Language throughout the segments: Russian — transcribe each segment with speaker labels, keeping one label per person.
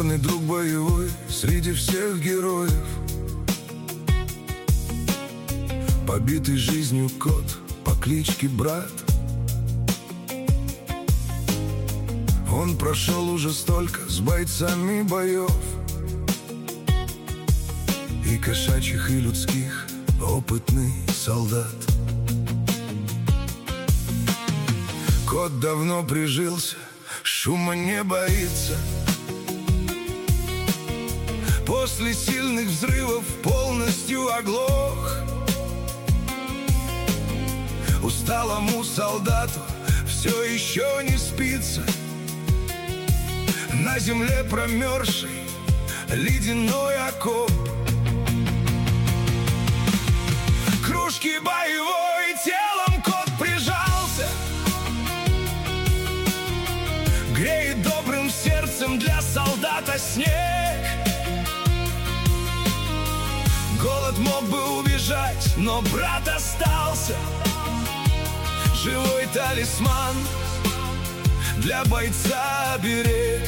Speaker 1: Верный друг боевой среди всех героев, побитый жизнью кот по кличке Брат. Он прошел уже столько с бойцами боев, и кошачьих, и людских, опытный солдат. Кот давно прижился, шума не боится. После сильных взрывов полностью оглох. Усталому солдату все еще не спится. На земле промерзший ледяной окоп. К кружке боевой телом кот прижался, греет добрым сердцем для солдата снег. Голод мог бы убежать, но брат остался. Живой талисман для бойца берег.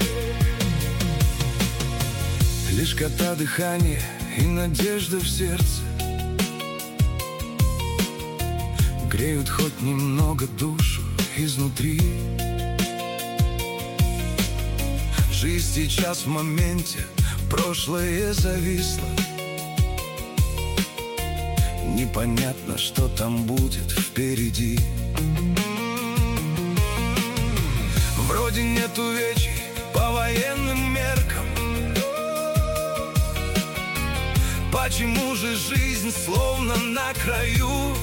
Speaker 1: Лишь кота дыхание и надежда в сердце греют хоть немного душу изнутри. Жизнь сейчас в моменте, прошлое зависло. Непонятно, что там будет впереди. Вроде нет увечий по военным меркам. Почему же жизнь словно на краю?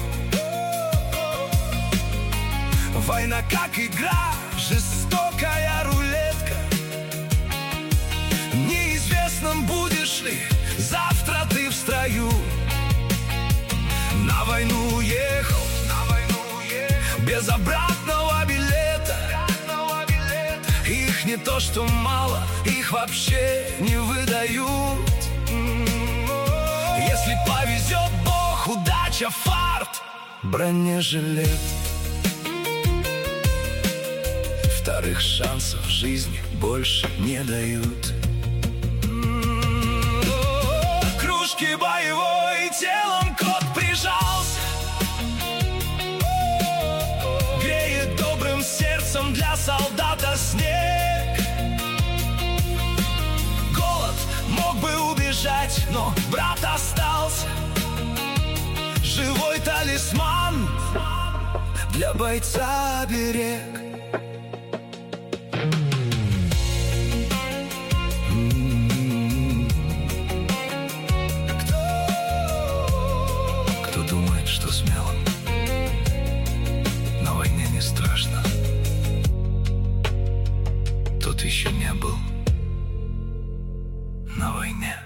Speaker 1: Война как игра, жестокая рулетка. Неизвестно, будешь ли завтра ты в строю. На войну уехал, без обратного билета. Их не то что мало, их вообще не выдают. Если повезет Бог, удача, фарт, бронежилет. Вторых шансов в жизни больше не дают. К кружке боевой телом кот прижался, греет добрым сердцем для солдата снег. Голод мог бы убежать, но брат остался. Живой талисман для бойца берег. Кто думает, что смело на войне не страшно, тот еще не был на войне.